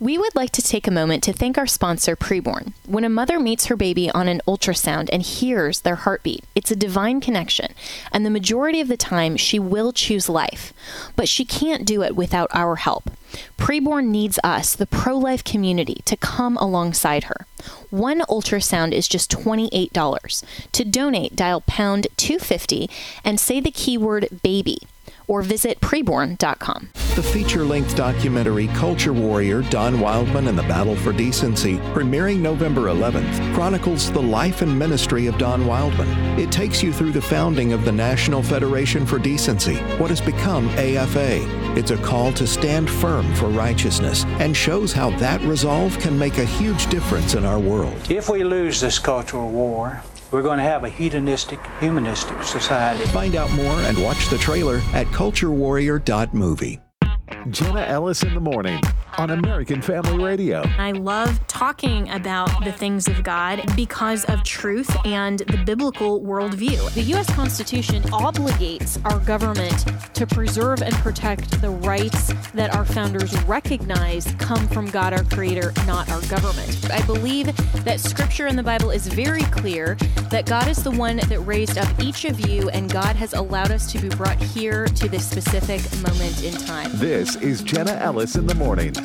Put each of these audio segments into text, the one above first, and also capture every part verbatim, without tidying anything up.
We would like to take a moment to thank our sponsor, Preborn. When a mother meets her baby on an ultrasound and hears their heartbeat, it's a divine connection, and the majority of the time she will choose life. But she can't do it without our help. Preborn needs us, the pro-life community, to come alongside her. One ultrasound is just twenty-eight dollars. To donate, dial pound two fifty and say the keyword baby, or visit preborn dot com. The feature-length documentary Culture Warrior, Don Wildman and the Battle for Decency, premiering November eleventh, chronicles the life and ministry of Don Wildman. It takes you through the founding of the National Federation for Decency, what has become A F A. It's a call to stand firm for righteousness and shows how that resolve can make a huge difference in our world. If we lose this cultural war, we're going to have a hedonistic, humanistic society. Find out more and watch the trailer at culture warrior dot movie. Jenna Ellis in the morning on American Family Radio. I love talking about the things of God because of truth and the biblical worldview. The U S Constitution obligates our government to preserve and protect the rights that our founders recognize come from God, our Creator, not our government. I believe that Scripture in the Bible is very clear that God is the one that raised up each of you, and God has allowed us to be brought here to this specific moment in time. This is Jenna Ellis in the morning.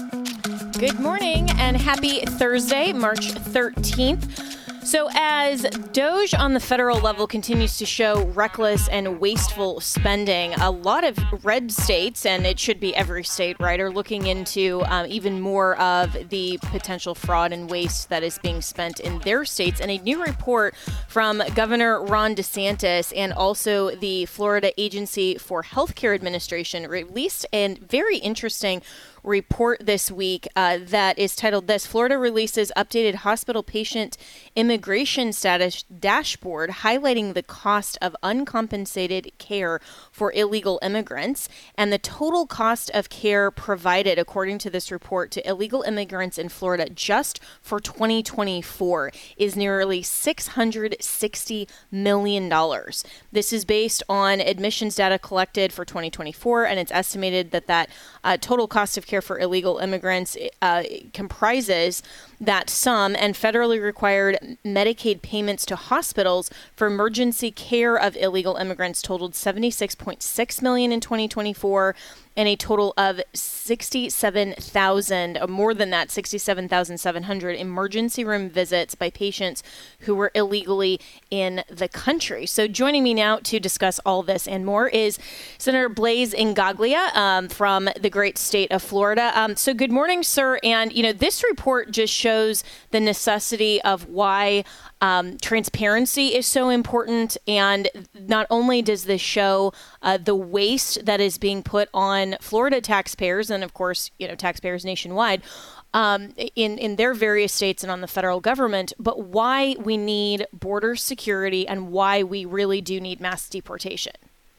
Good morning and happy Thursday, March thirteenth. So as DOGE on the federal level continues to show reckless and wasteful spending, a lot of red states, and it should be every state, right, are looking into um, even more of the potential fraud and waste that is being spent in their states. And a new report from Governor Ron DeSantis and also the Florida Agency for Healthcare Administration released a very interesting report this week uh, that is titled this: Florida releases updated hospital patient immigration status dashboard highlighting the cost of uncompensated care for illegal immigrants. And the total cost of care provided, according to this report, to illegal immigrants in Florida just for twenty twenty-four is nearly six hundred sixty million dollars. This is based on admissions data collected for twenty twenty-four, and it's estimated that that uh, total cost of care for illegal immigrants uh, comprises that sum, and federally required Medicaid payments to hospitals for emergency care of illegal immigrants totaled seventy-six point six million dollars in twenty twenty-four, and a total of sixty-seven thousand, or more than that, sixty-seven thousand seven hundred emergency room visits by patients who were illegally in the country. So joining me now to discuss all this and more is Senator Blaise Ingaglia um, from the great state of Florida. Um, so good morning, sir. And, you know, this report just shows the necessity of why Um, transparency is so important, and not only does this show uh, the waste that is being put on Florida taxpayers, and of course, you know, taxpayers nationwide, um, in in their various states and on the federal government, but why we need border security and why we really do need mass deportation.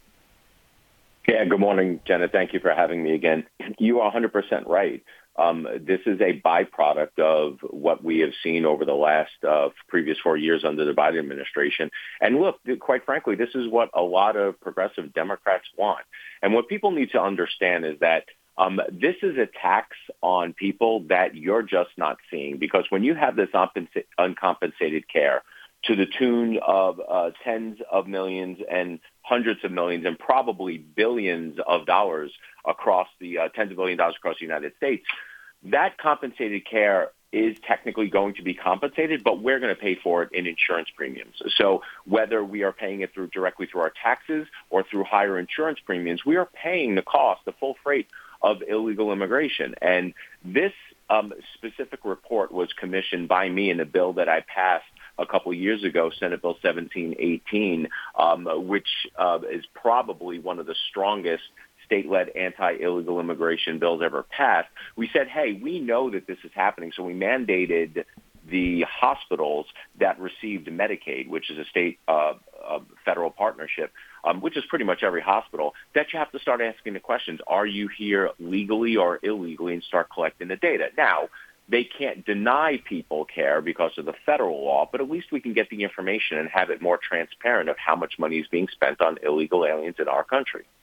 Yeah, good morning, Jenna. Thank you for having me again. You are one hundred percent right. Um, this is a byproduct of what we have seen over the last uh, previous four years under the Biden administration. And look, quite frankly, this is what a lot of progressive Democrats want. And what people need to understand is that um, this is a tax on people that you're just not seeing, because when you have this uncompensated care to the tune of uh, tens of millions and hundreds of millions and probably billions of dollars across the uh, tens of billion dollars across the United States, that compensated care is technically going to be compensated, but we're going to pay for it in insurance premiums. So whether we are paying it through directly through our taxes or through higher insurance premiums, we are paying the cost, the full freight of illegal immigration. And this um, specific report was commissioned by me in a bill that I passed a couple of years ago, Senate Bill seventeen eighteen, um, which uh, is probably one of the strongest state-led anti-illegal immigration bills ever passed. We said, hey, we know that this is happening, so we mandated the hospitals that received Medicaid, which is a state uh, uh, federal partnership, um, which is pretty much every hospital, that you have to start asking the questions, are you here legally or illegally, and start collecting the data. Now, they can't deny people care because of the federal law, but at least we can get the information and have it more transparent of how much money is being spent on illegal aliens in our country.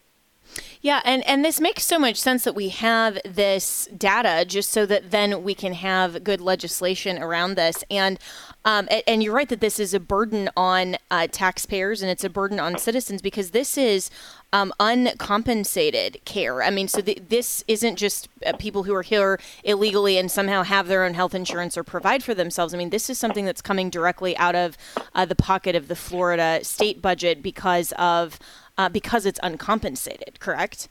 Yeah, and, and this makes so much sense that we have this data just so that then we can have good legislation around this. And um, and you're right that this is a burden on uh, taxpayers and it's a burden on citizens because this is um, uncompensated care. I mean, so the, this isn't just uh, people who are here illegally and somehow have their own health insurance or provide for themselves. I mean, this is something that's coming directly out of uh, the pocket of the Florida state budget because of Uh, because it's uncompensated, correct?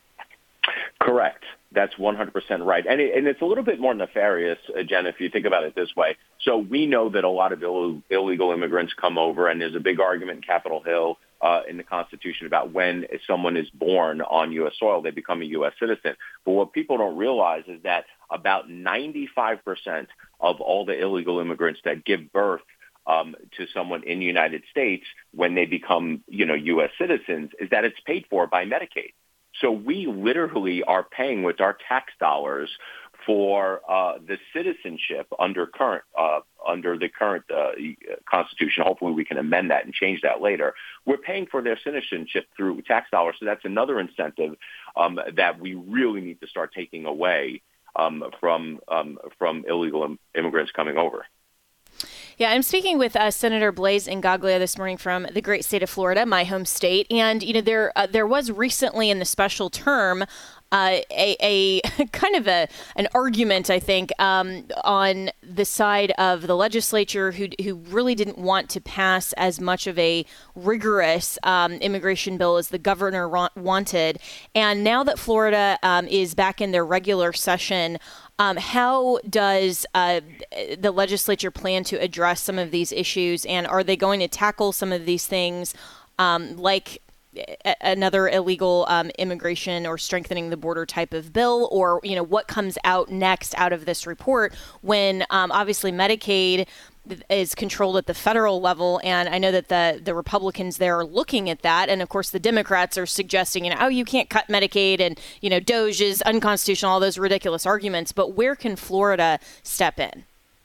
Correct. That's one hundred percent right. And, it, and it's a little bit more nefarious, uh, Jen, if you think about it this way. So we know that a lot of Ill- illegal immigrants come over, and there's a big argument in Capitol Hill uh, in the Constitution about when someone is born on U S soil, they become a U S citizen. But what people don't realize is that about ninety-five percent of all the illegal immigrants that give birth Um, to someone in the United States when they become, you know, U S citizens, is that it's paid for by Medicaid. So we literally are paying with our tax dollars for uh, the citizenship under current uh, under the current uh, Constitution. Hopefully, we can amend that and change that later. We're paying for their citizenship through tax dollars, so that's another incentive um, that we really need to start taking away um, from um, from illegal im- immigrants coming over. Yeah, I'm speaking with uh, Senator Blaise Ingaglia this morning from the great state of Florida, my home state. And, you know, there uh, there was recently in the special term uh, a, a kind of a an argument, I think, um, on the side of the legislature who who really didn't want to pass as much of a rigorous um, immigration bill as the governor wa- wanted. And now that Florida um, is back in their regular session, Um, how does uh, the legislature plan to address some of these issues, and are they going to tackle some of these things um, like a- another illegal um, immigration or strengthening the border type of bill, or you know what comes out next out of this report when um, obviously Medicaid is controlled at the federal level, and I know that the the Republicans there are looking at that, and of course the Democrats are suggesting, you know, oh, you can't cut Medicaid, and you know, DOGE is unconstitutional, all those ridiculous arguments. But where can Florida step in?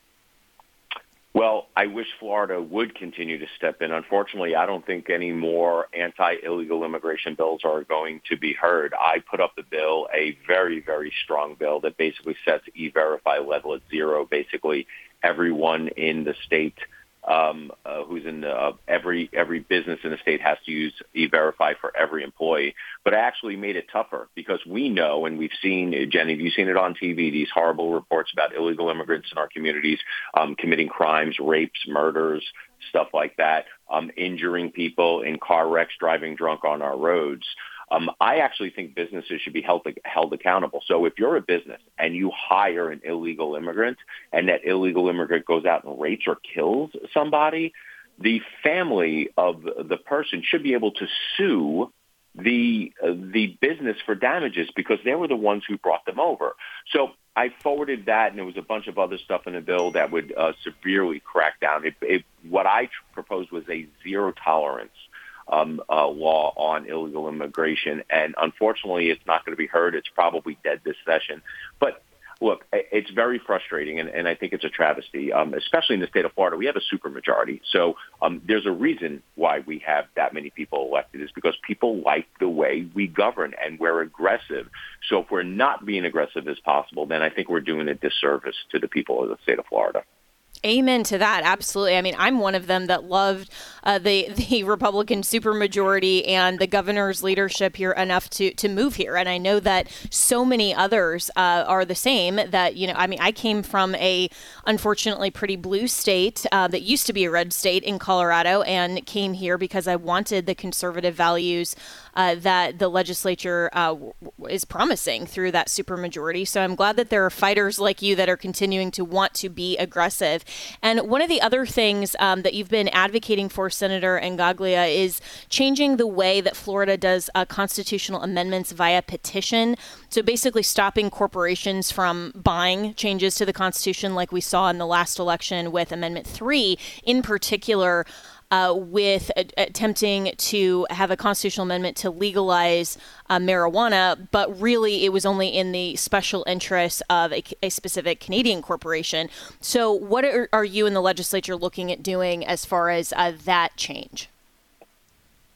Well, I wish Florida would continue to step in. Unfortunately, I don't think any more anti-illegal immigration bills are going to be heard. I put up the bill, a very, very strong bill that basically sets E-Verify level at zero. Basically, everyone in the state um, uh, who's in the, uh, every every business in the state has to use E-Verify for every employee. But I actually made it tougher because we know, and we've seen, Jenny, have you seen it on T V, these horrible reports about illegal immigrants in our communities um, committing crimes, rapes, murders, stuff like that, um, injuring people in car wrecks, driving drunk on our roads. Um, I actually think businesses should be held held accountable. So if you're a business and you hire an illegal immigrant and that illegal immigrant goes out and rapes or kills somebody, the family of the person should be able to sue the uh, the business for damages because they were the ones who brought them over. So I forwarded that, and there was a bunch of other stuff in the bill that would uh, severely crack down. It, it, what I proposed was a zero tolerance Um, uh, law on illegal immigration. And unfortunately, it's not going to be heard. It's probably dead this session. But look, it's very frustrating, and, and I think it's a travesty, um, especially in the state of Florida. We have a supermajority. So um, there's a reason why we have that many people elected is because people like the way we govern, and we're aggressive. So if we're not being aggressive as possible, then I think we're doing a disservice to the people of the state of Florida. Amen to that. Absolutely. I mean, I'm one of them that loved uh, the the Republican supermajority and the governor's leadership here enough to to move here. And I know that so many others uh, are the same. That, you know, I mean, I came from a unfortunately pretty blue state uh, that used to be a red state in Colorado, and came here because I wanted the conservative values uh, that the legislature uh, is promising through that supermajority. So I'm glad that there are fighters like you that are continuing to want to be aggressive. And one of the other things um, that you've been advocating for, Senator Ingaglia, is changing the way that Florida does uh, constitutional amendments via petition. So basically stopping corporations from buying changes to the Constitution like we saw in the last election with Amendment three in particular. Uh, with uh, attempting to have a constitutional amendment to legalize uh, marijuana, but really it was only in the special interests of a, a specific Canadian corporation. So what are, are you in the legislature looking at doing as far as uh, that change?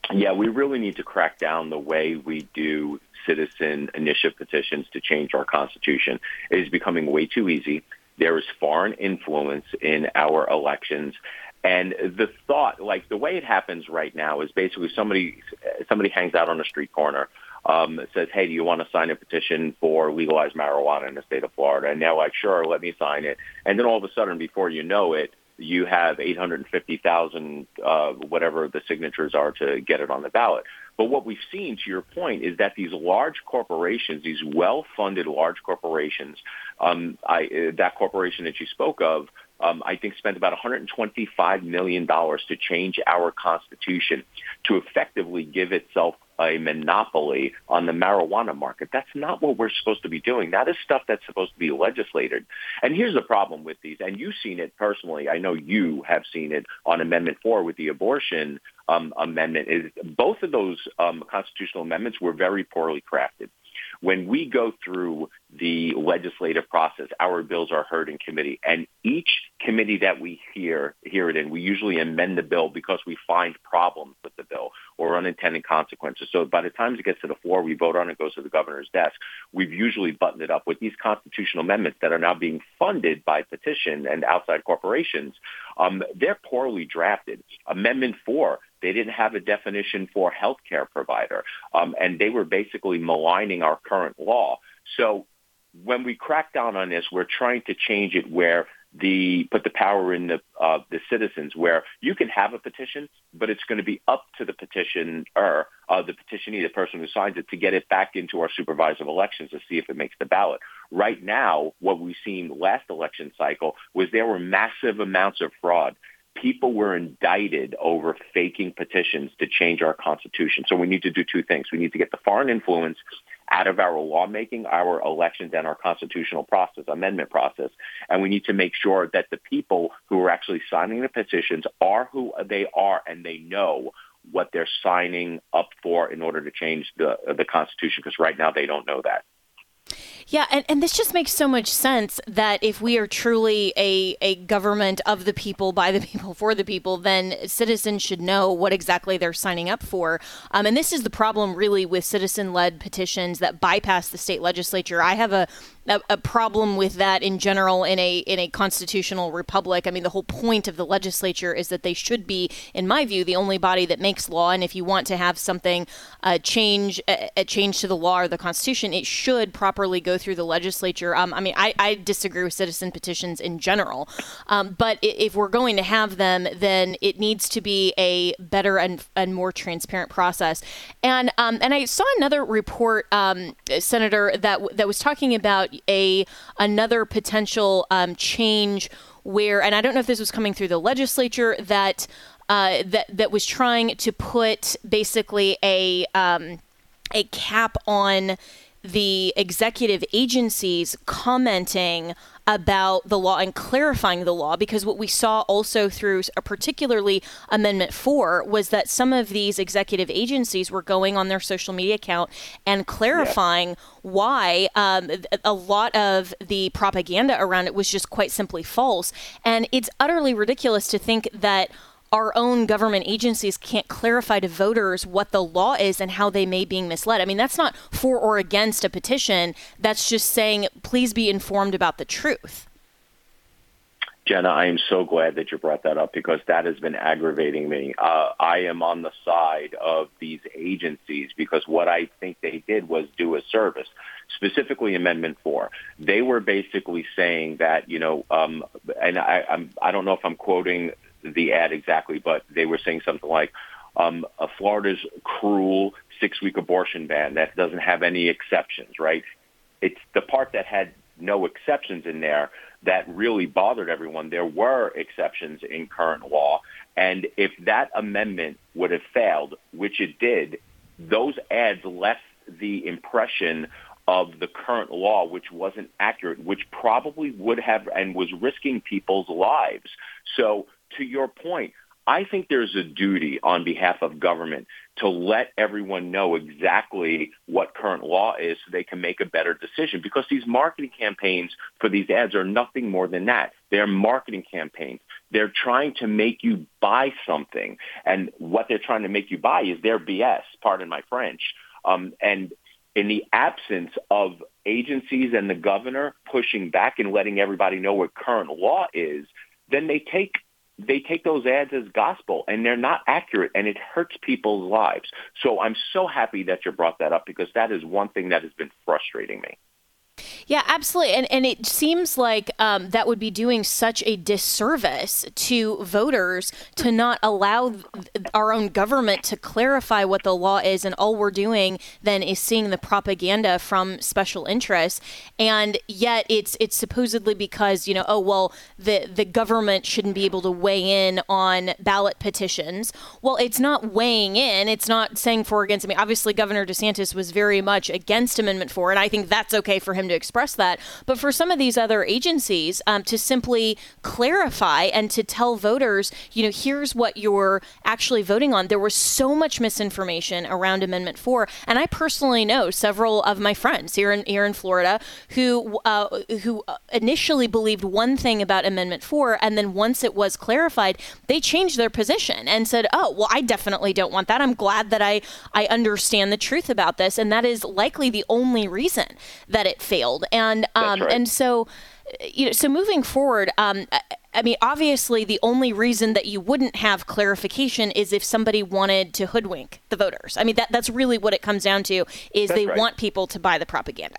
Yeah, we really need to crack down the way we do citizen initiative petitions to change our Constitution. It is becoming way too easy. There is foreign influence in our elections. And the thought, like the way it happens right now is basically somebody somebody hangs out on a street corner, um, says, hey, do you want to sign a petition for legalized marijuana in the state of Florida? And they're like, sure, let me sign it. And then all of a sudden, before you know it, you have eight hundred fifty thousand, uh, whatever the signatures are to get it on the ballot. But what we've seen, to your point, is that these large corporations, these well-funded large corporations, um, I, that corporation that you spoke of, um, I think spent about one hundred twenty-five million dollars to change our Constitution to effectively give itself a monopoly on the marijuana market. That's not what we're supposed to be doing. That is stuff that's supposed to be legislated. And here's the problem with these, and you've seen it personally. I know you have seen it on Amendment four with the abortion um, amendment. Is both of those um, constitutional amendments were very poorly crafted. When we go through the legislative process, our bills are heard in committee, and each committee that we hear hear it in, we usually amend the bill because we find problems with the bill or unintended consequences. So by the time it gets to the floor, we vote on it, goes to the governor's desk. We've usually buttoned it up with these constitutional amendments that are now being funded by petition and outside corporations. Um, they're poorly drafted. Amendment four, they didn't have a definition for healthcare provider, um, and they were basically maligning our current law. So when we crack down on this, we're trying to change it where the put the power in the uh, the citizens, where you can have a petition, but it's going to be up to the petitioner, uh, the petitionee, the person who signs it, to get it back into our supervisor of elections to see if it makes the ballot. Right now, what we've seen last election cycle was there were massive amounts of fraud. People were indicted over faking petitions to change our Constitution. So we need to do two things. We need to get the foreign influence out of our lawmaking, our elections, and our constitutional process, amendment process. And we need to make sure that the people who are actually signing the petitions are who they are, and they know what they're signing up for in order to change the the Constitution, because right now they don't know that. Yeah, and, and this just makes so much sense that if we are truly a, a government of the people, by the people, for the people, then citizens should know what exactly they're signing up for. Um, and this is the problem really with citizen-led petitions that bypass the state legislature. I have a A, a problem with that in general in a in a constitutional republic. I mean, the whole point of the legislature is that they should be, in my view, the only body that makes law. And if you want to have something uh, change a, a change to the law or the Constitution, it should properly go through the legislature. Um, I mean, I, I disagree with citizen petitions in general, um, but if we're going to have them, then it needs to be a better and and more transparent process. And um, and I saw another report, um, Senator, that that was talking about a another potential um, change where, and I don't know if this was coming through the legislature, that uh, that that was trying to put basically a um, a cap on the executive agencies commenting about the law and clarifying the law, because what we saw also through particularly Amendment four was that some of these executive agencies were going on their social media account and clarifying yeah. why um, a lot of the propaganda around it was just quite simply false. And it's utterly ridiculous to think that our own government agencies can't clarify to voters what the law is and how they may be misled. I mean, that's not for or against a petition. That's just saying, please be informed about the truth. Jenna, I am so glad that you brought that up, because that has been aggravating me. Uh, I am on the side of these agencies because what I think they did was do a service, specifically Amendment four. They were basically saying that, you know, um, and I, I'm, I don't know if I'm quoting the ad exactly, but they were saying something like um, uh, Florida's cruel six-week abortion ban that doesn't have any exceptions, right? It's the part that had no exceptions in there that really bothered everyone. There were exceptions in current law, and if that amendment would have failed, which it did, those ads left the impression of the current law, which wasn't accurate, which probably would have and was risking people's lives. So to your point, I think there's a duty on behalf of government to let everyone know exactly what current law is so they can make a better decision. Because these marketing campaigns for these ads are nothing more than that. They're marketing campaigns. They're trying to make you buy something. And what they're trying to make you buy is their B S, pardon my French. Um, and in the absence of agencies and the governor pushing back and letting everybody know what current law is, then they take they take those ads as gospel, and they're not accurate, and it hurts people's lives. So I'm so happy that you brought that up, because that is one thing that has been frustrating me. Yeah, absolutely. And and it seems like um, that would be doing such a disservice to voters to not allow our own government to clarify what the law is. And all we're doing then is seeing the propaganda from special interests. And yet it's it's supposedly because, you know, oh, well, the, the government shouldn't be able to weigh in on ballot petitions. Well, it's not weighing in. It's not saying for or against. I mean, obviously, Governor DeSantis was very much against Amendment four, and I think that's okay for him to express that. But for some of these other agencies um, to simply clarify and to tell voters, you know, here's what you're actually voting on. There was so much misinformation around Amendment four. And I personally know several of my friends here in here in Florida who uh, who initially believed one thing about Amendment four. And then once it was clarified, they changed their position and said, oh, well, I definitely don't want that. I'm glad that I, I understand the truth about this. And that is likely the only reason that it failed. And um, right. and so, you know, so moving forward, um, I, I mean, obviously, the only reason that you wouldn't have clarification is if somebody wanted to hoodwink the voters. I mean, that that's really what it comes down to, is that's they right. want people to buy the propaganda.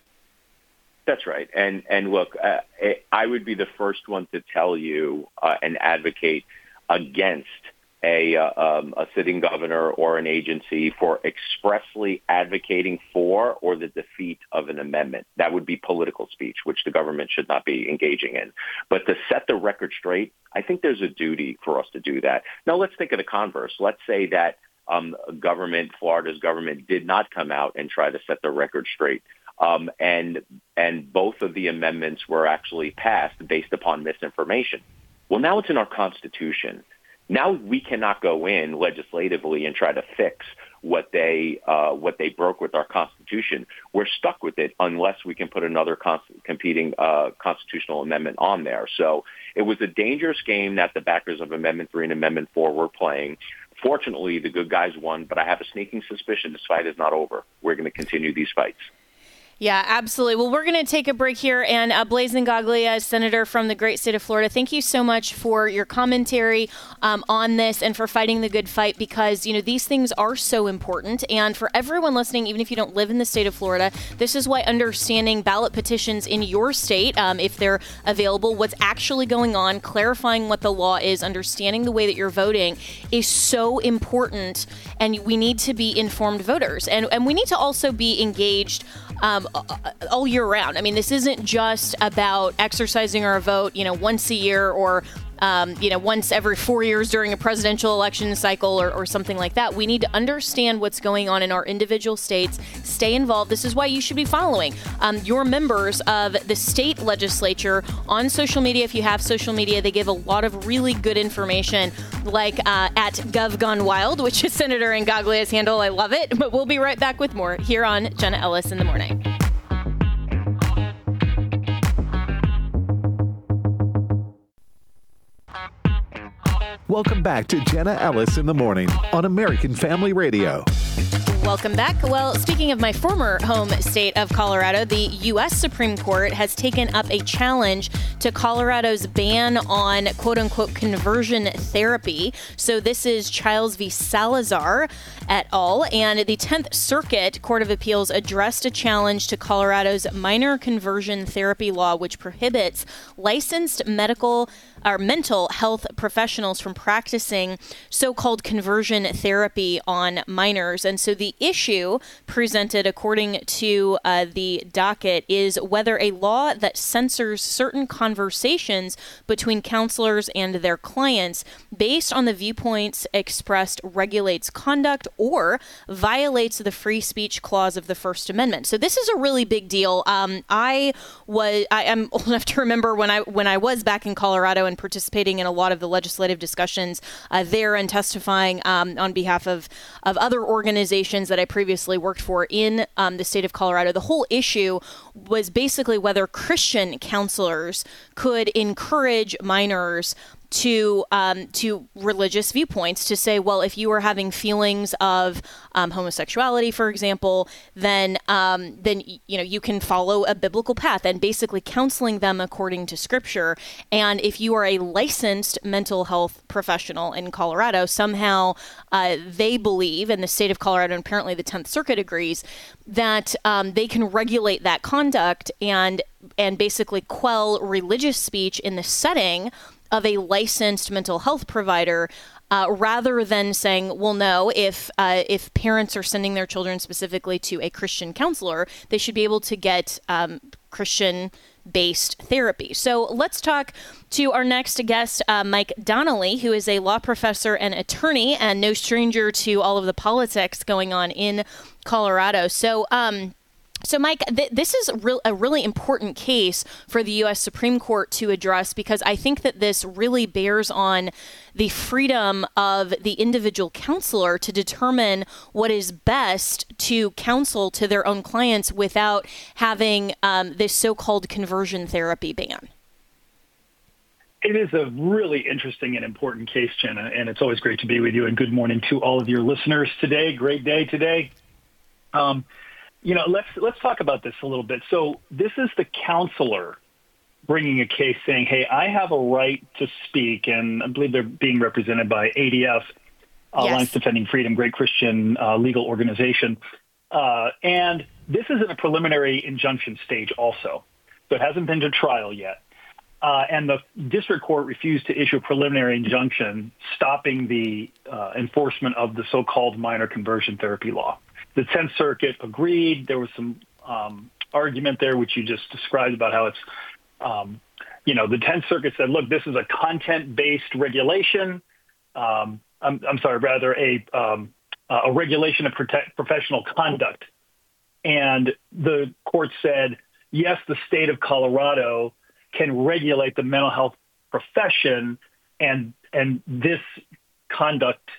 That's right. And and look, uh, I would be the first one to tell you uh, and advocate against a uh, um, a sitting governor or an agency for expressly advocating for or the defeat of an amendment. That would be political speech, which the government should not be engaging in. But to set the record straight, I think there's a duty for us to do that. Now, let's think of the converse. Let's say that um, government, Florida's government, did not come out and try to set the record straight. Um, and and both of the amendments were actually passed based upon misinformation. Well, now it's in our Constitution. Now we cannot go in legislatively and try to fix what they uh, what they broke with our Constitution. We're stuck with it unless we can put another con- competing uh, constitutional amendment on there. So it was a dangerous game that the backers of Amendment three and Amendment four were playing. Fortunately, the good guys won, but I have a sneaking suspicion this fight is not over. We're going to continue these fights. Yeah, absolutely. Well, we're going to take a break here. And uh, Blaise Ingoglia, Senator from the great state of Florida, thank you so much for your commentary um, on this and for fighting the good fight, because, you know, these things are so important. And for everyone listening, even if you don't live in the state of Florida, this is why understanding ballot petitions in your state, um, if they're available, what's actually going on, clarifying what the law is, understanding the way that you're voting is so important. And we need to be informed voters. And, and we need to also be engaged Um, all year round. I mean, this isn't just about exercising our vote, you know, once a year or, um, you know, once every four years during a presidential election cycle or, or something like that. We need to understand what's going on in our individual states, stay involved. This is why you should be following um, your members of the state legislature on social media. If you have social media, they give a lot of really good information, like uh, at Gov Gone Wild, which is Senator Ingoglia's handle. I love it. But we'll be right back with more here on Jenna Ellis in the Morning. Welcome back to Jenna Ellis in the Morning on American Family Radio. Welcome back. Well, speaking of my former home state of Colorado, the U S Supreme Court has taken up a challenge to Colorado's ban on quote-unquote conversion therapy. So this is Childs v. Salazar et al. And the tenth Circuit Court of Appeals addressed a challenge to Colorado's minor conversion therapy law, which prohibits licensed medical or mental health professionals from practicing so-called conversion therapy on minors. And so the issue presented, according to uh, the docket, is whether a law that censors certain conversations between counselors and their clients based on the viewpoints expressed regulates conduct or violates the free speech clause of the First Amendment. So this is a really big deal. Um, I was I am old enough to remember when I when I was back in Colorado and participating in a lot of the legislative discussions uh, there and testifying um, on behalf of of other organizations that I previously worked for in um, the state of Colorado. The whole issue was basically whether Christian counselors could encourage minors to um, to religious viewpoints, to say, well, if you are having feelings of um, homosexuality, for example, then um, then you know you can follow a biblical path, and basically counseling them according to Scripture. And if you are a licensed mental health professional in Colorado, somehow uh, they believe, in the state of Colorado, and apparently the tenth Circuit agrees, that um, they can regulate that conduct and and basically quell religious speech in the setting of a licensed mental health provider, uh, rather than saying, well, no, if uh, if parents are sending their children specifically to a Christian counselor, they should be able to get um, Christian-based therapy. So let's talk to our next guest, uh, Mike Donnelly, who is a law professor and attorney and no stranger to all of the politics going on in Colorado. So, um, So, Mike, th- this is re- a really important case for the U S Supreme Court to address, because I think that this really bears on the freedom of the individual counselor to determine what is best to counsel to their own clients without having um, this so-called conversion therapy ban. It is a really interesting and important case, Jenna, and it's always great to be with you. And good morning to all of your listeners today. Great day today. Um, You know, let's let's talk about this a little bit. So this is the counselor bringing a case saying, hey, I have a right to speak, and I believe they're being represented by A D F, uh, yes. Alliance Defending Freedom, great Christian uh, legal organization. Uh, and this is in a preliminary injunction stage also. So it hasn't been to trial yet. Uh, and the district court refused to issue a preliminary injunction stopping the uh, enforcement of the so-called minor conversion therapy law. The tenth Circuit agreed. There was some um, argument there, which you just described, about how it's, um, you know, the tenth Circuit said, look, this is a content-based regulation. Um, I'm, I'm sorry, rather a um, a regulation of protect professional conduct. And the court said, yes, the state of Colorado can regulate the mental health profession, and and this conduct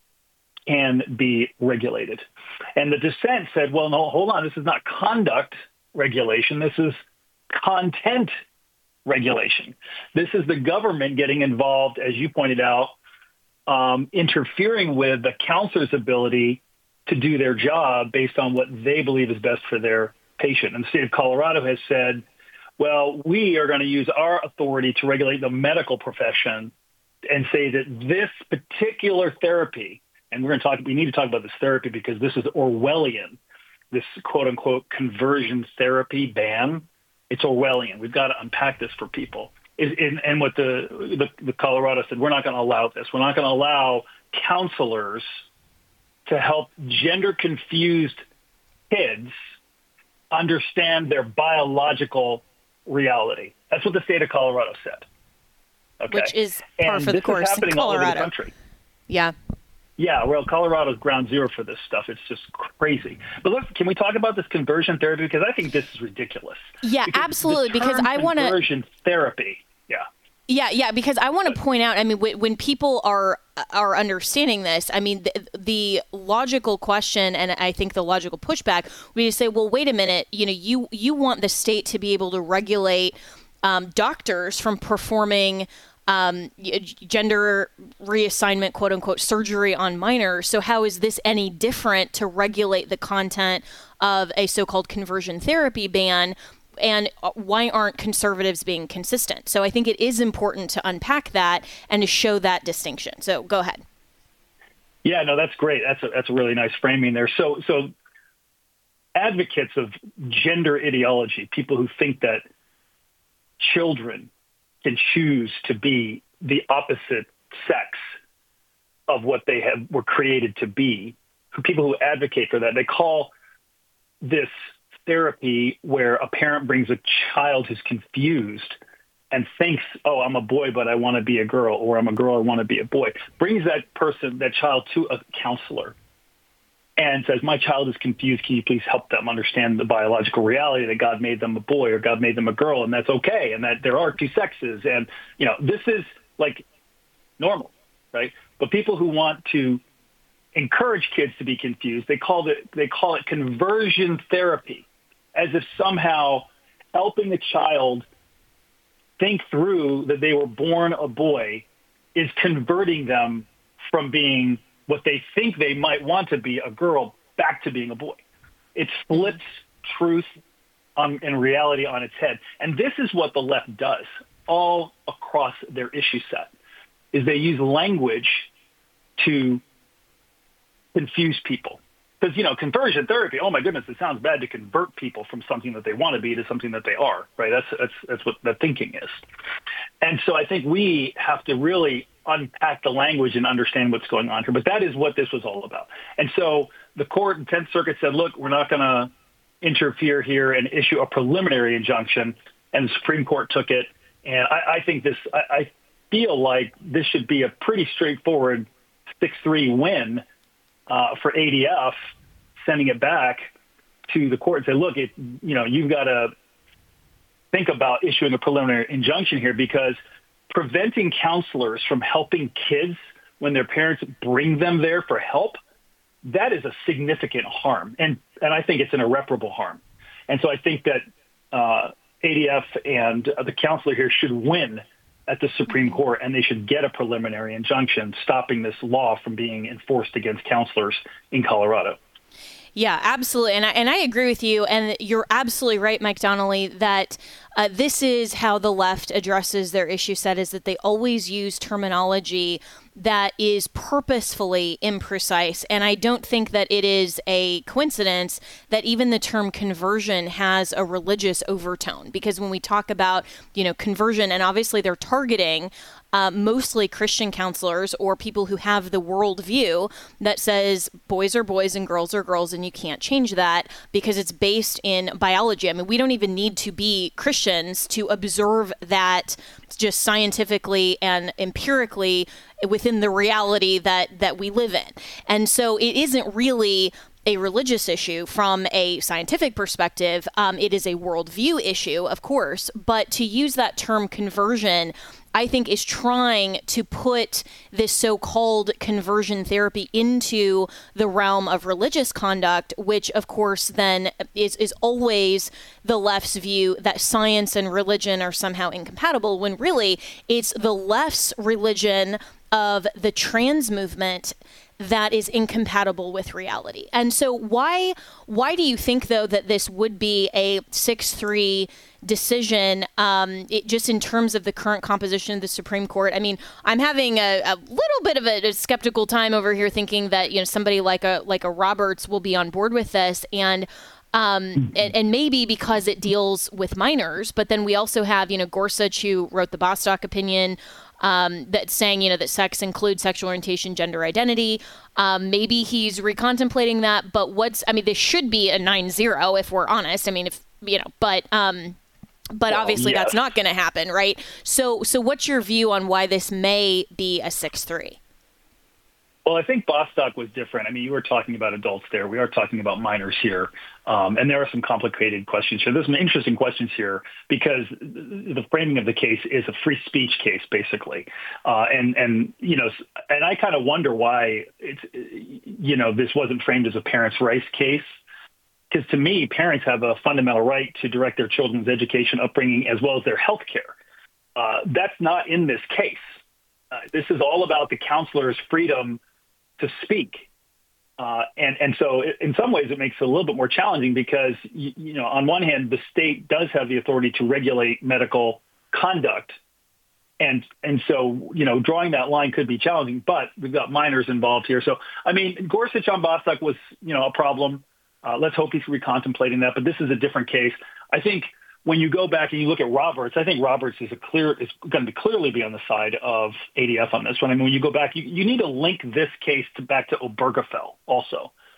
can be regulated. And the dissent said, well, no, hold on, this is not conduct regulation. This is content regulation. This is the government getting involved, as you pointed out, um, interfering with the counselor's ability to do their job based on what they believe is best for their patient. And the state of Colorado has said, well, we are going to use our authority to regulate the medical profession and say that this particular therapy, and we're going to talk, we need to talk about this therapy because this is Orwellian, this quote unquote conversion therapy ban. It's Orwellian. We've got to unpack this for people. And, and what the, the, the Colorado said, we're not going to allow this. We're not going to allow counselors to help gender confused kids understand their biological reality. That's what the state of Colorado said. Okay. Which is par and for the course is happening in Colorado. All over the country. Yeah. Yeah, well, Colorado's ground zero for this stuff. It's just crazy. But look, can we talk about this conversion therapy? Because I think this is ridiculous. Yeah, because absolutely. Because I want to conversion therapy. Yeah. Yeah, yeah. Because I want to point out. I mean, when, when people are are understanding this, I mean, the, the logical question, and I think the logical pushback would be to say, well, wait a minute. You know, you you want the state to be able to regulate um, doctors from performing Um, gender reassignment, quote unquote, surgery on minors. So how is this any different to regulate the content of a so-called conversion therapy ban? And why aren't conservatives being consistent? So I think it is important to unpack that and to show that distinction. So go ahead. Yeah, no, that's great. That's a, that's a really nice framing there. So, so advocates of gender ideology, people who think that children can choose to be the opposite sex of what they have were created to be, people who advocate for that, they call this therapy where a parent brings a child who's confused and thinks, oh, I'm a boy, but I want to be a girl, or I'm a girl, I want to be a boy, brings that person, that child to a counselor and says, my child is confused. Can you please help them understand the biological reality that God made them a boy or God made them a girl, and that's okay, and that there are two sexes. And, you know, this is like normal, right? But people who want to encourage kids to be confused, they call it, they call it conversion therapy, as if somehow helping a child think through that they were born a boy is converting them from being what they think they might want to be, a girl, back to being a boy. It flips truth on, and reality on its head. And this is what the left does all across their issue set, is they use language to confuse people. Because, you know, conversion therapy, oh my goodness, it sounds bad to convert people from something that they want to be to something that they are, right? That's that's that's what the thinking is. And so I think we have to really unpack the language and understand what's going on here. But that is what this was all about. And so the court in Tenth Circuit said, look, we're not going to interfere here and issue a preliminary injunction. And the Supreme Court took it. And I, I think this, I, I feel like this should be a pretty straightforward six three win Uh, for A D F, sending it back to the court and say, look, it, you know, you've got to think about issuing a preliminary injunction here, because preventing counselors from helping kids when their parents bring them there for help, that is a significant harm. And, and I think it's an irreparable harm. And so I think that uh, A D F and uh, the counselor here should win at the Supreme Court, and they should get a preliminary injunction stopping this law from being enforced against counselors in Colorado. Yeah, absolutely. And I, and I agree with you. And you're absolutely right, Mike Donnelly, that uh, this is how the left addresses their issue set, is that they always use terminology that is purposefully imprecise. And I don't think that it is a coincidence that even the term conversion has a religious overtone, because when we talk about, you know, conversion, and obviously they're targeting Uh, mostly Christian counselors or people who have the worldview that says boys are boys and girls are girls, and you can't change that because it's based in biology. I mean, we don't even need to be Christians to observe that just scientifically and empirically within the reality that, that we live in. And so it isn't really a religious issue from a scientific perspective. Um, it is a worldview issue, of course, but to use that term conversion, I think, is trying to put this so-called conversion therapy into the realm of religious conduct, which, of course, then is, is always the left's view that science and religion are somehow incompatible, when really it's the left's religion of the trans movement that is incompatible with reality. And so why why do you think, though, that this would be a six three decision, um, it, just in terms of the current composition of the Supreme Court? I mean, I'm having a, a little bit of a, a skeptical time over here, thinking that, you know, somebody like a like a Roberts will be on board with this, and um, and, and maybe because it deals with minors. But then we also have, you know, Gorsuch, who wrote the Bostock opinion, Um, that's saying, you know, that sex includes sexual orientation, gender identity. Um, maybe he's recontemplating that, but what's, I mean, this should be a nine zero if we're honest. I mean, if, you know, but, um, but well, obviously yes. That's not going to happen, right? So, so what's your view on why this may be a six three? Well, I think Bostock was different. I mean, you were talking about adults there. We are talking about minors here. Um, and there are some complicated questions here. There's some interesting questions here because the framing of the case is a free speech case, basically. Uh, and, and, you know, and I kind of wonder why it's, you know, this wasn't framed as a parents' rights case. Because to me, parents have a fundamental right to direct their children's education, upbringing, as well as their health care. Uh, that's not in this case. Uh, this is all about the counselor's freedom to speak. Uh, and, and so it, in some ways it makes it a little bit more challenging because, you, you know, on one hand, the state does have the authority to regulate medical conduct. And, and so, you know, drawing that line could be challenging, but we've got minors involved here. So, I mean, Gorsuch on Bostock was, you know, a problem. Uh, let's hope he's recontemplating that, but this is a different case. I think when you go back and you look at Roberts, I think Roberts is a clear is going to clearly be on the side of A D F on this one. I mean, when you go back, you, you need to link this case to back to Obergefell also,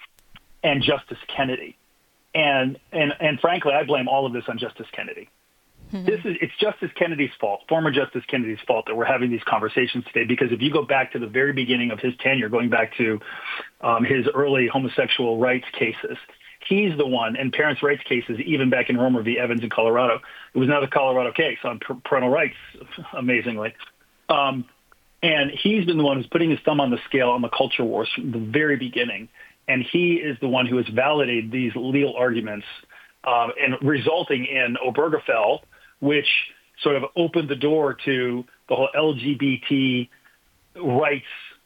and Justice Kennedy. And, and, and frankly, I blame all of this on Justice Kennedy. Mm-hmm. This is it's Justice Kennedy's fault, former Justice Kennedy's fault, that we're having these conversations today. Because if you go back to the very beginning of his tenure, going back to um, his early homosexual rights cases, he's the one, and parents' rights cases, even back in Romer v. Evans in Colorado. It was not a Colorado case on parental rights, amazingly. Um, and he's been the one who's putting his thumb on the scale on the culture wars from the very beginning. And he is the one who has validated these legal arguments um, and resulting in Obergefell, which sort of opened the door to the whole L G B T rights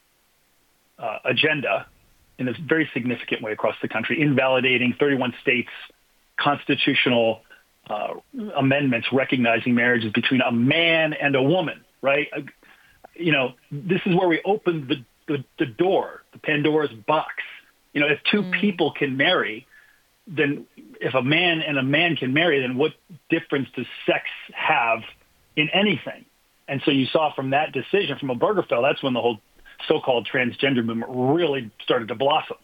uh, agenda in a very significant way across the country, invalidating thirty-one states' constitutional uh, amendments recognizing marriages between a man and a woman, right? Uh, you know, this is where we opened the, the, the door, the Pandora's box. You know, if two mm. people can marry, then if a man and a man can marry, then what difference does sex have in anything? And so you saw from that decision from Obergefell, that's when the whole so-called transgender movement really started to blossom.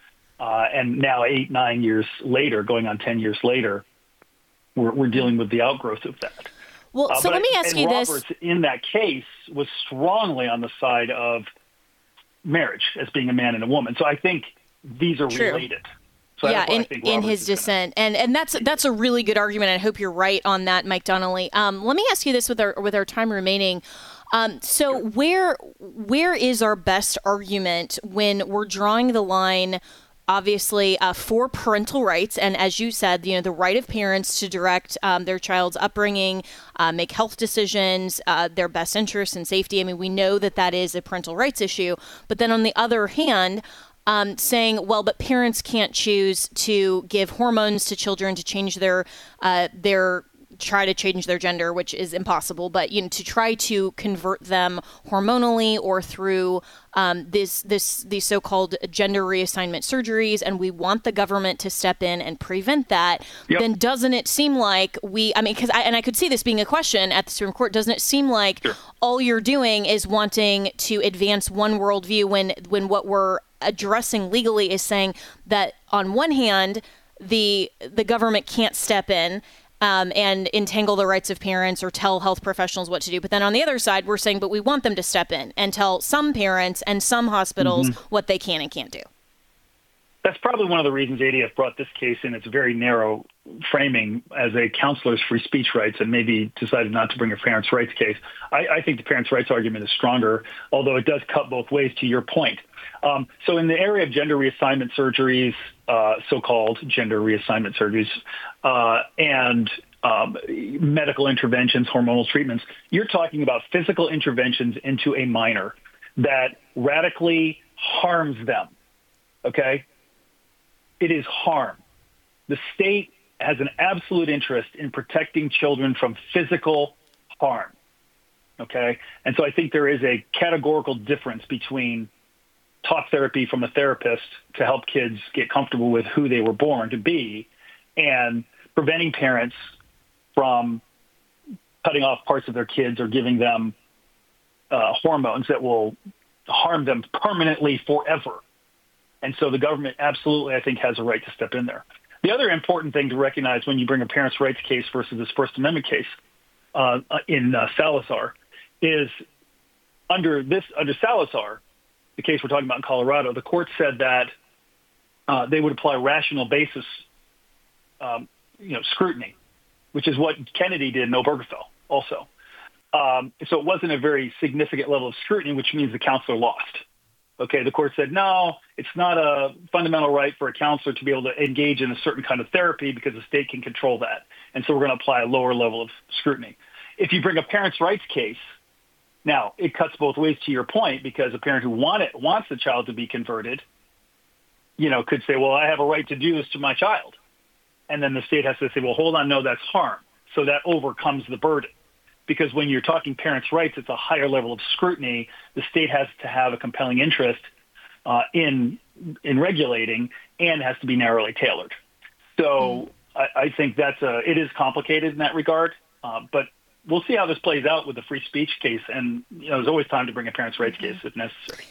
Uh, and now eight, nine years later, going on ten years later, we're, we're dealing with the outgrowth of that. Well, uh, so let me ask you Roberts, this. in that case, was strongly on the side of marriage as being a man and a woman. So I think these are True. related. So yeah, in, in his dissent, and and that's that's a really good argument. I hope you're right on that, Mike Donnelly. Um, let me ask you this with our with our time remaining. Um, so sure. where where is our best argument when we're drawing the line? Obviously, uh, for parental rights, and as you said, you know, the right of parents to direct um, their child's upbringing, uh, make health decisions, uh, their best interests and safety. I mean, we know that that is a parental rights issue. But then on the other hand, Um, saying, well, but parents can't choose to give hormones to children to change their uh, their try to change their gender, which is impossible. But you know, to try to convert them hormonally or through um, this this these so-called gender reassignment surgeries, and we want the government to step in and prevent that. Yep. Then doesn't it seem like we? I mean, because I and I could see this being a question at the Supreme Court. Doesn't it seem like sure. all you're doing is wanting to advance one worldview when when what we're addressing legally is saying that on one hand, the the government can't step in um, and entangle the rights of parents or tell health professionals what to do. But then on the other side, we're saying, but we want them to step in and tell some parents and some hospitals mm-hmm. what they can and can't do. That's probably one of the reasons A D F brought this case in its very narrow framing as a counselor's free speech rights and maybe decided not to bring a parents' rights case. I, I think the parents' rights argument is stronger, although it does cut both ways to your point. Um, so in the area of gender reassignment surgeries, uh, so-called gender reassignment surgeries, uh, and um, medical interventions, hormonal treatments, you're talking about physical interventions into a minor that radically harms them, okay? It is harm. The state has an absolute interest in protecting children from physical harm, okay? And so I think there is a categorical difference between talk therapy from a therapist to help kids get comfortable with who they were born to be and preventing parents from cutting off parts of their kids or giving them uh, hormones that will harm them permanently forever. And so the government absolutely, I think, has a right to step in there. The other important thing to recognize when you bring a parents' rights case versus this First Amendment case uh, in uh, Salazar is under this under Salazar, the case we're talking about in Colorado, the court said that uh, they would apply rational basis, um, you know, scrutiny, which is what Kennedy did in Obergefell also. Um, so it wasn't a very significant level of scrutiny, which means the counselor lost. Okay, the court said, no, it's not a fundamental right for a counselor to be able to engage in a certain kind of therapy because the state can control that. And so we're going to apply a lower level of scrutiny. If you bring a parents' rights case, now, it cuts both ways to your point, because a parent who want it, wants the child to be converted, you know, could say, well, I have a right to do this to my child. And then the state has to say, well, hold on, no, that's harm. So that overcomes the burden. Because when you're talking parents' rights, it's a higher level of scrutiny. The state has to have a compelling interest uh, in in regulating and has to be narrowly tailored. So mm. I, I think that's a, it is complicated in that regard, uh, but we'll see how this plays out with the free speech case. And, you know, there's always time to bring a parents' rights case if necessary.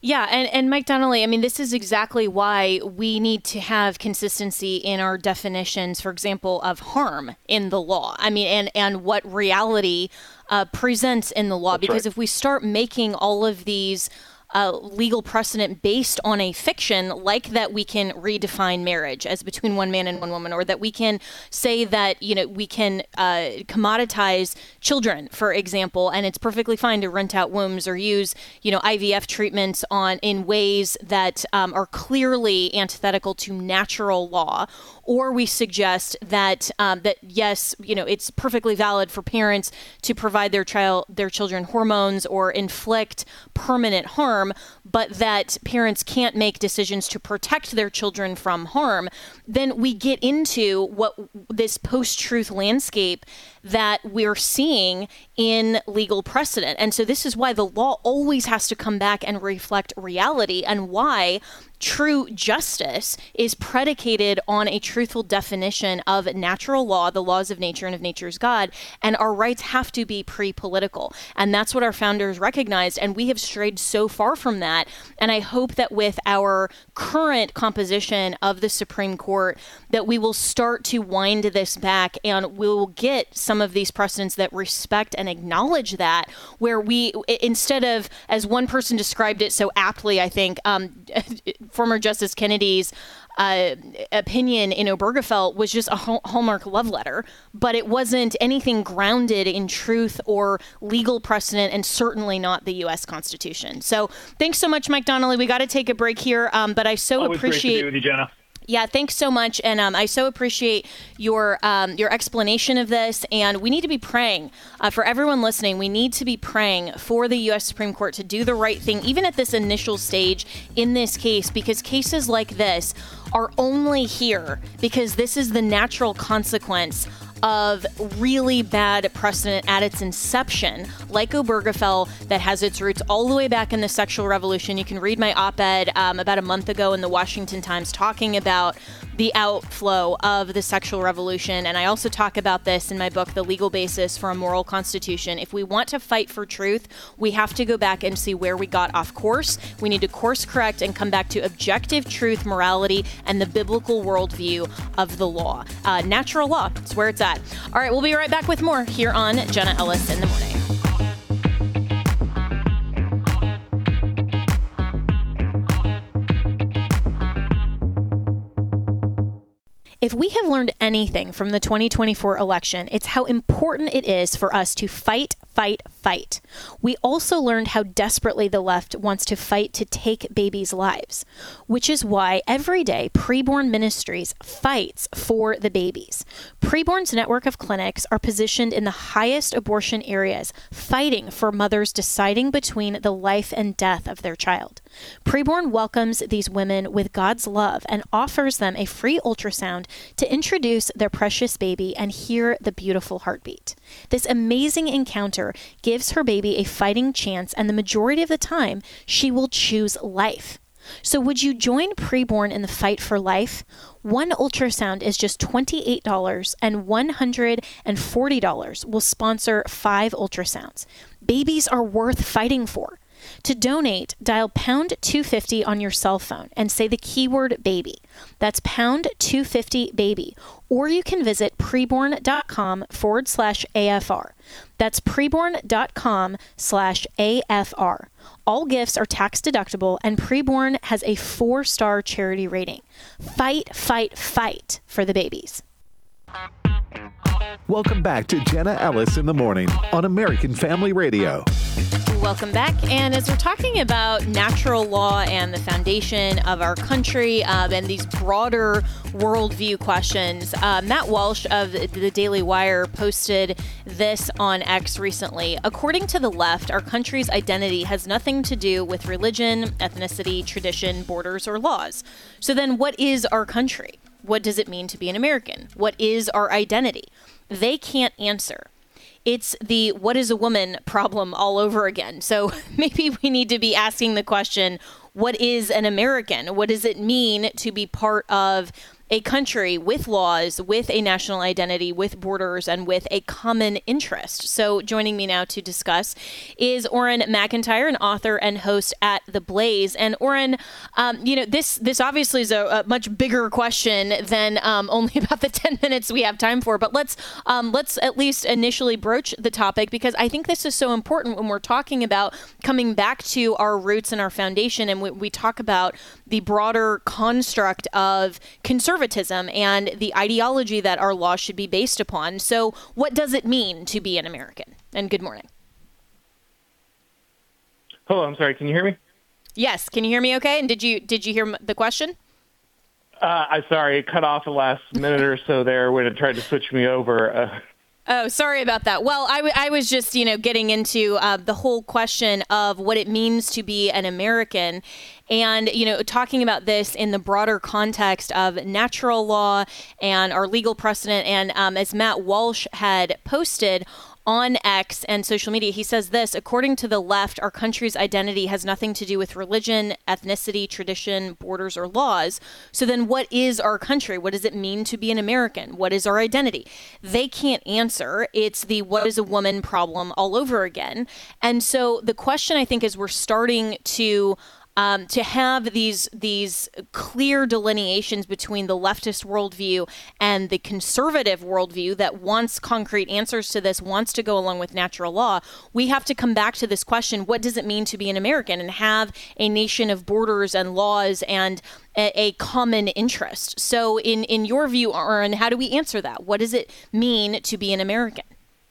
Yeah, and, and Mike Donnelly, I mean, this is exactly why we need to have consistency in our definitions, for example, of harm in the law. I mean, and, and what reality uh, presents in the law. That's because right. if we start making all of these Uh, legal precedent based on a fiction, like that we can redefine marriage as between one man and one woman, or that we can say that, you know, we can uh, commoditize children, for example, and it's perfectly fine to rent out wombs or use, you know, I V F treatments on in ways that um, are clearly antithetical to natural law. Or we suggest that um, that yes, you know, it's perfectly valid for parents to provide their child their children hormones or inflict permanent harm, but that parents can't make decisions to protect their children from harm. Then we get into what this post-truth landscape that we're seeing in legal precedent. And so this is why the law always has to come back and reflect reality, and why true justice is predicated on a truthful definition of natural law, the laws of nature and of nature's God, and our rights have to be pre-political. And that's what our founders recognized, and we have strayed so far from that. And I hope that with our current composition of the Supreme Court, that we will start to wind this back, and we'll get some of these precedents that respect and acknowledge that, where we, instead of, as one person described it so aptly, I think, um, former Justice Kennedy's uh, opinion in Obergefell was just a Hallmark love letter, but it wasn't anything grounded in truth or legal precedent, and certainly not the U S Constitution. So thanks so much, Mike Donnelly. We got to take a break here, um, but I so Always appreciate... Great to be with you, Jenna. Yeah, thanks so much. And um, I so appreciate your um, your explanation of this. And we need to be praying uh, for everyone listening. We need to be praying for the U S Supreme Court to do the right thing, even at this initial stage in this case, because cases like this are only here because this is the natural consequence of really bad precedent at its inception, like Obergefell, that has its roots all the way back in the sexual revolution. You can read my op-ed um, about a month ago in the Washington Times talking about the outflow of the sexual revolution. And I also talk about this in my book, The Legal Basis for a Moral Constitution. If we want to fight for truth, we have to go back and see where we got off course. We need to course correct and come back to objective truth, morality, and the biblical worldview of the law. Uh, natural law is where it's at. All right, we'll be right back with more here on Jenna Ellis in the Morning. If we have learned anything from the twenty twenty-four election, it's how important it is for us to fight, fight, fight. We also learned how desperately the left wants to fight to take babies' lives, which is why every day Preborn Ministries fights for the babies. Preborn's network of clinics are positioned in the highest abortion areas, fighting for mothers deciding between the life and death of their child. Preborn welcomes these women with God's love and offers them a free ultrasound to introduce their precious baby and hear the beautiful heartbeat. This amazing encounter gives her baby a fighting chance, and the majority of the time, she will choose life. So would you join Preborn in the fight for life? One ultrasound is just twenty-eight dollars, and one hundred forty dollars will sponsor five ultrasounds. Babies are worth fighting for. To donate, dial pound two fifty on your cell phone and say the keyword baby. That's pound two fifty baby. Or you can visit preborn.com forward slash AFR. That's preborn.com slash AFR. All gifts are tax deductible, and Preborn has a four-star charity rating. Fight, fight, fight for the babies. Welcome back to Jenna Ellis in the Morning on American Family Radio. Welcome back. And as we're talking about natural law and the foundation of our country uh, and these broader worldview questions, uh, Matt Walsh of the Daily Wire posted this on X recently. According to the left, our country's identity has nothing to do with religion, ethnicity, tradition, borders, or laws. So then what is our country? What does it mean to be an American? What is our identity? They can't answer. It's the what is a woman problem all over again. So maybe we need to be asking the question, what is an American? What does it mean to be part of a country with laws, with a national identity, with borders, and with a common interest. So joining me now to discuss is Oren McIntyre, an author and host at The Blaze. And Oren, um, you know, this this obviously is a, a much bigger question than um, only about the ten minutes we have time for. But let's um, let's at least initially broach the topic, because I think this is so important when we're talking about coming back to our roots and our foundation, and we, we talk about the broader construct of conservatism and the ideology that our law should be based upon. So what does it mean to be an American? And good morning. Hello, I'm sorry. Can you hear me? Yes. Can you hear me okay? And did you did you hear the question? Uh, I'm sorry. It cut off the last minute or so there when it tried to switch me over. Uh, Oh, sorry about that. Well, I, w- I was just, you know, getting into uh, the whole question of what it means to be an American, and, you know, talking about this in the broader context of natural law and our legal precedent. And um, as Matt Walsh had posted on X and social media, he says this: according to the left, our country's identity has nothing to do with religion, ethnicity, tradition, borders, or laws. So then what is our country? What does it mean to be an American? What is our identity? They can't answer. It's the what is a woman problem all over again. And so the question, I think, is we're starting to Um, to have these these clear delineations between the leftist worldview and the conservative worldview that wants concrete answers to this, wants to go along with natural law. We have to come back to this question: what does it mean to be an American, and have a nation of borders and laws and a, a common interest? So in, in your view, Aaron, how do we answer that? What does it mean to be an American?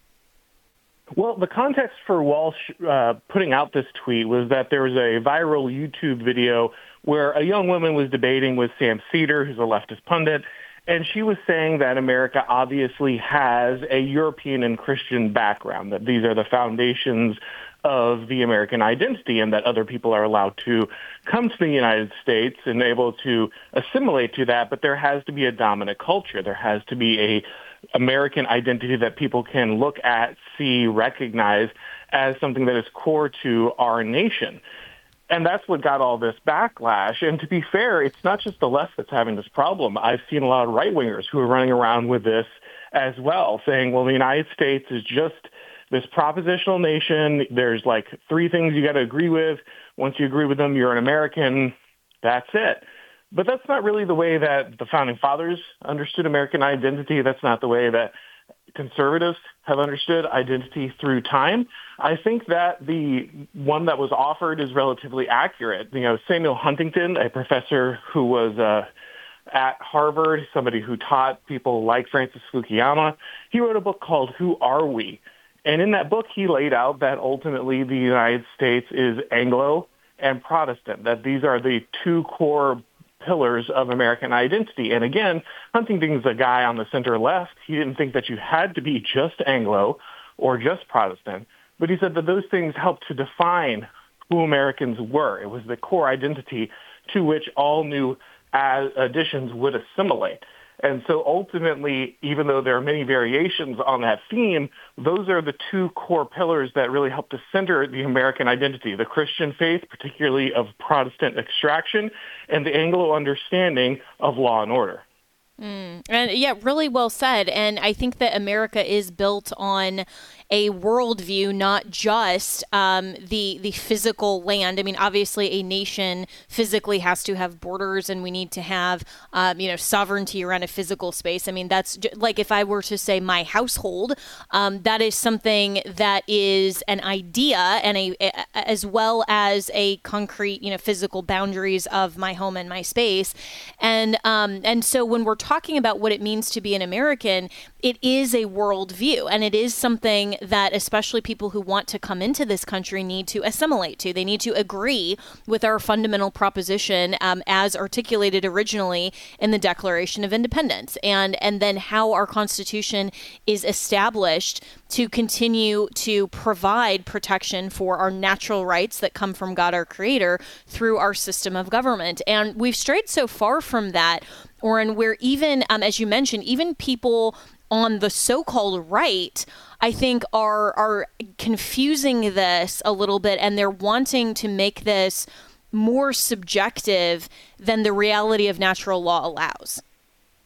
Well, the context for Walsh uh, putting out this tweet was that there was a viral YouTube video where a young woman was debating with Sam Seder, who's a leftist pundit, and she was saying that America obviously has a European and Christian background, that these are the foundations of the American identity, and that other people are allowed to come to the United States and able to assimilate to that, but there has to be a dominant culture. There has to be a American identity that people can look at, see, recognize as something that is core to our nation. And that's what got all this backlash. And to be fair, it's not just the left that's having this problem. I've seen a lot of right-wingers who are running around with this as well, saying, well, the United States is just this propositional nation. There's like three things you got to agree with. Once you agree with them, you're an American. That's it. But that's not really the way that the Founding Fathers understood American identity. That's not the way that conservatives have understood identity through time. I think that the one that was offered is relatively accurate. You know, Samuel Huntington, a professor who was uh, at Harvard, somebody who taught people like Francis Fukuyama, he wrote a book called Who Are We? And in that book, he laid out that ultimately the United States is Anglo and Protestant, that these are the two core pillars of American identity. And again, Huntington's a guy on the center left. He didn't think that you had to be just Anglo or just Protestant, but he said that those things helped to define who Americans were. It was the core identity to which all new additions would assimilate. And so ultimately, even though there are many variations on that theme, those are the two core pillars that really help to center the American identity: the Christian faith, particularly of Protestant extraction, and the Anglo understanding of law and order. Mm. And yeah, really well said. And I think that America is built on a worldview, not just um, the the physical land. I mean, obviously, a nation physically has to have borders, and we need to have um, you know sovereignty around a physical space. I mean, that's j- like if I were to say my household, um, that is something that is an idea, and a, a as well as a concrete you know physical boundaries of my home and my space. And um, and so when we're talking about what it means to be an American, it is a worldview, and it is something that especially people who want to come into this country need to assimilate to. They need to agree with our fundamental proposition um, as articulated originally in the Declaration of Independence, and, and then how our Constitution is established to continue to provide protection for our natural rights that come from God, our Creator, through our system of government. And we've strayed so far from that, Oren, where even, um, as you mentioned, even people on the so-called right, I think are are confusing this a little bit, and they're wanting to make this more subjective than the reality of natural law allows.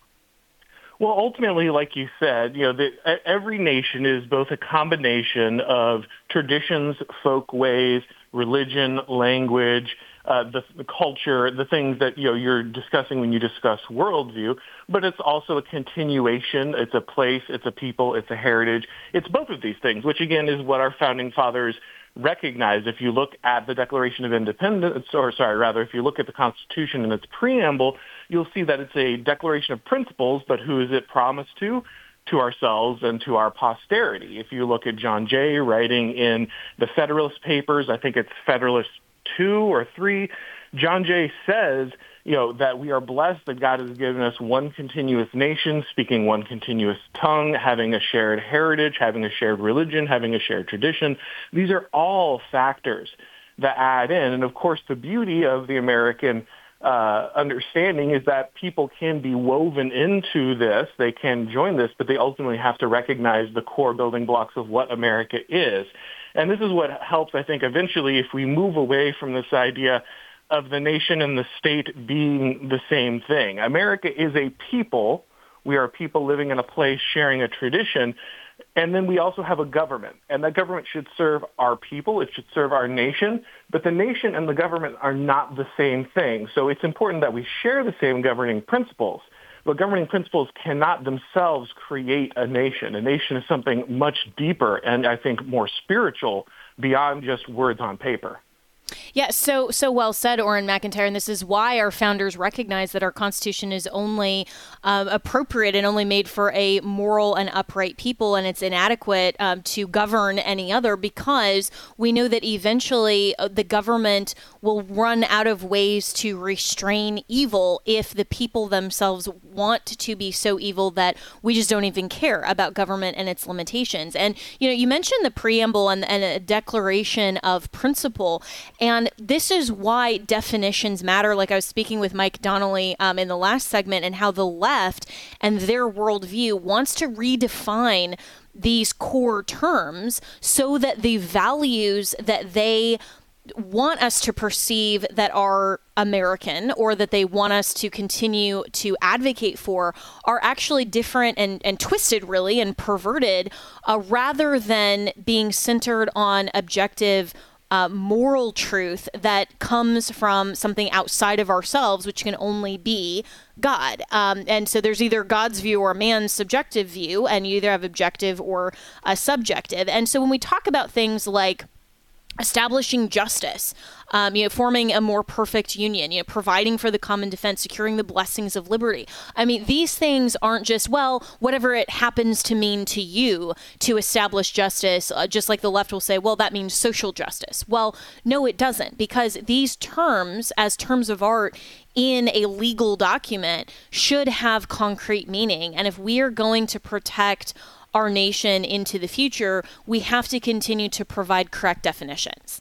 Well, ultimately, like you said, you know, the, every nation is both a combination of traditions, folk ways, religion, language, uh, the, the culture, the things that, you know, you're discussing when you discuss worldview, but it's also a continuation. It's a place, it's a people, it's a heritage. It's both of these things, which, again, is what our founding fathers recognized. If you look at the Declaration of Independence, or sorry, rather, if you look at the Constitution and its preamble, you'll see that it's a declaration of principles, but who is it promised to? To ourselves and to our posterity. If you look at John Jay writing in the Federalist Papers, I think it's Federalist two or three, John Jay says, you know, that we are blessed that God has given us one continuous nation, speaking one continuous tongue, having a shared heritage, having a shared religion, having a shared tradition. These are all factors that add in. And of course, the beauty of the American uh, understanding is that people can be woven into this. They can join this, but they ultimately have to recognize the core building blocks of what America is. And this is what helps, I think, eventually, if we move away from this idea of the nation and the state being the same thing. America is a people. We are people living in a place, sharing a tradition. And then we also have a government, and that government should serve our people. It should serve our nation. But the nation and the government are not the same thing. So it's important that we share the same governing principles. But governing principles cannot themselves create a nation. A nation is something much deeper and, I think, more spiritual beyond just words on paper. Yeah, so so well said, Orrin McIntyre, and this is why our founders recognize that our Constitution is only uh, appropriate and only made for a moral and upright people, and it's inadequate um, to govern any other, because we know that eventually uh, the government will run out of ways to restrain evil if the people themselves want to be so evil that we just don't even care about government and its limitations. And, you know, you mentioned the preamble and, and a declaration of principle. And this is why definitions matter. Like I was speaking with Mike Donnelly um, in the last segment, and how the left and their worldview wants to redefine these core terms so that the values that they want us to perceive that are American, or that they want us to continue to advocate for, are actually different and, and twisted, really, and perverted, uh, rather than being centered on objective Uh, moral truth that comes from something outside of ourselves, which can only be God. Um, and so there's either God's view or man's subjective view, and you either have objective or uh, subjective. And so when we talk about things like establishing justice, um, you know, forming a more perfect union, you know, providing for the common defense, securing the blessings of liberty. I mean, these things aren't just, well, whatever it happens to mean to you to establish justice, uh, just like the left will say, well, that means social justice. Well, no, it doesn't, because these terms, as terms of art in a legal document, should have concrete meaning. And if we are going to protect our nation into the future, we have to continue to provide correct definitions.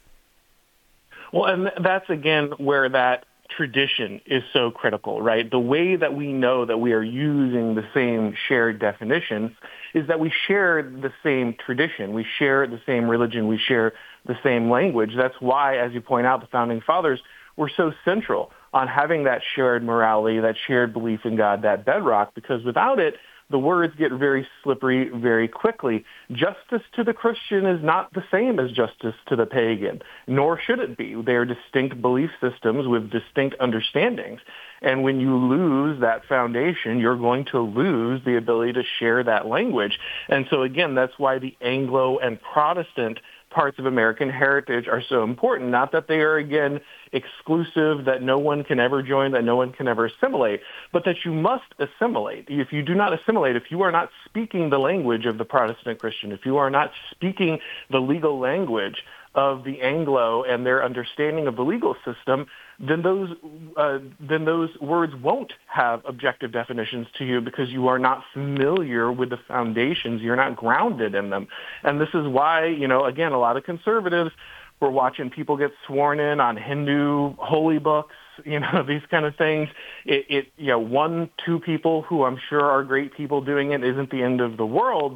Well, and that's, again, where that tradition is so critical, right? The way that we know that we are using the same shared definitions is that we share the same tradition. We share the same religion. We share the same language. That's why, as you point out, the Founding Fathers were so central on having that shared morality, that shared belief in God, that bedrock, because without it, the words get very slippery very quickly. Justice to the Christian is not the same as justice to the pagan, nor should it be. They are distinct belief systems with distinct understandings. And when you lose that foundation, you're going to lose the ability to share that language. And so, again, that's why the Anglo and Protestant parts of American heritage are so important. Not that they are, again, exclusive, that no one can ever join, that no one can ever assimilate, but that you must assimilate. If you do not assimilate, if you are not speaking the language of the Protestant Christian, if you are not speaking the legal language of the Anglo and their understanding of the legal system, then those uh, then those words won't have objective definitions to you, because you are not familiar with the foundations. You're not grounded in them. And this is why, you know, again, a lot of conservatives were watching people get sworn in on Hindu holy books, you know, these kind of things. It, it you know, one, two people who I'm sure are great people doing it isn't the end of the world, but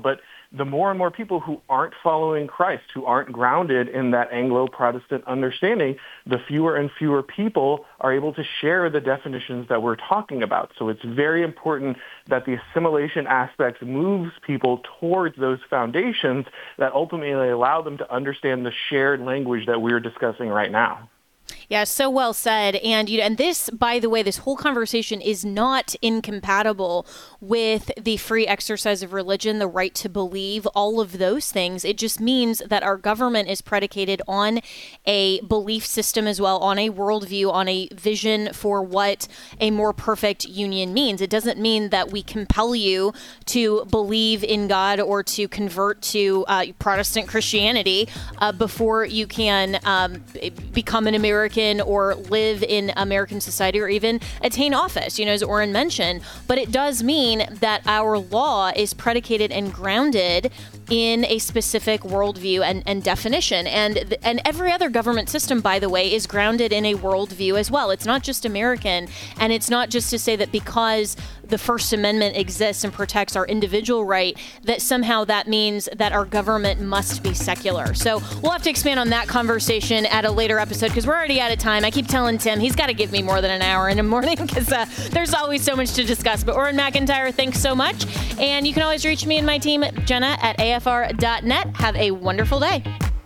the more and more people who aren't following Christ, who aren't grounded in that Anglo-Protestant understanding, the fewer and fewer people are able to share the definitions that we're talking about. So it's very important that the assimilation aspect moves people towards those foundations that ultimately allow them to understand the shared language that we're discussing right now. Yeah, so well said. And you know, and this, by the way, this whole conversation is not incompatible with the free exercise of religion, the right to believe, all of those things. It just means that our government is predicated on a belief system as well, on a worldview, on a vision for what a more perfect union means. It doesn't mean that we compel you to believe in God or to convert to uh, Protestant Christianity uh, before you can um, become an American or live in American society or even attain office, you know, as Oren mentioned. But it does mean that our law is predicated and grounded in a specific worldview and, and definition. And and every other government system, by the way, is grounded in a worldview as well. It's not just American. And it's not just to say that because the First Amendment exists and protects our individual right, that somehow that means that our government must be secular. So we'll have to expand on that conversation at a later episode because we're already out of time. I keep telling Tim he's got to give me more than an hour in the morning because uh, there's always so much to discuss. But Oren McIntyre, thanks so much. And you can always reach me and my team, Jenna at A F R dot net. Have a wonderful day.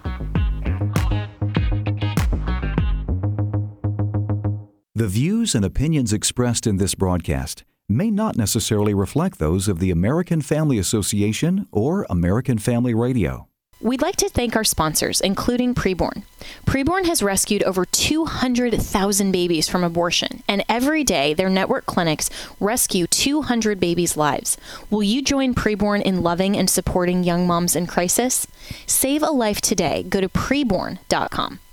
The views and opinions expressed in this broadcast may not necessarily reflect those of the American Family Association or American Family Radio. We'd like to thank our sponsors, including Preborn. Preborn has rescued over two hundred thousand babies from abortion, and every day their network clinics rescue two hundred babies' lives. Will you join Preborn in loving and supporting young moms in crisis? Save a life today. Go to preborn dot com.